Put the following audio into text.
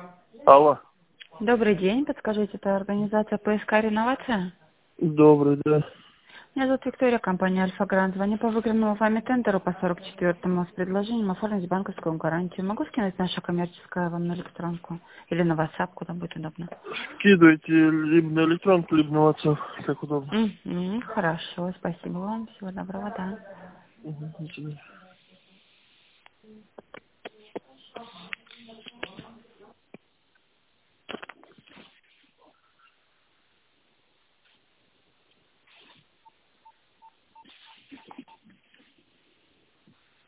Алло. Добрый день, подскажите, это организация ПСК «Реновация»? Добрый, да. Меня зовут Виктория, компания «Альфа Грант». Звоню по выигранному вами тендеру по 44-му с предложением оформить банковскую гарантию. Могу скинуть наша коммерческая вам на электронку? Или на WhatsApp, куда будет удобно? Скидывайте либо на электронку, либо на WhatsApp, как удобно. Хорошо, спасибо вам. Всего доброго, да. До свидания.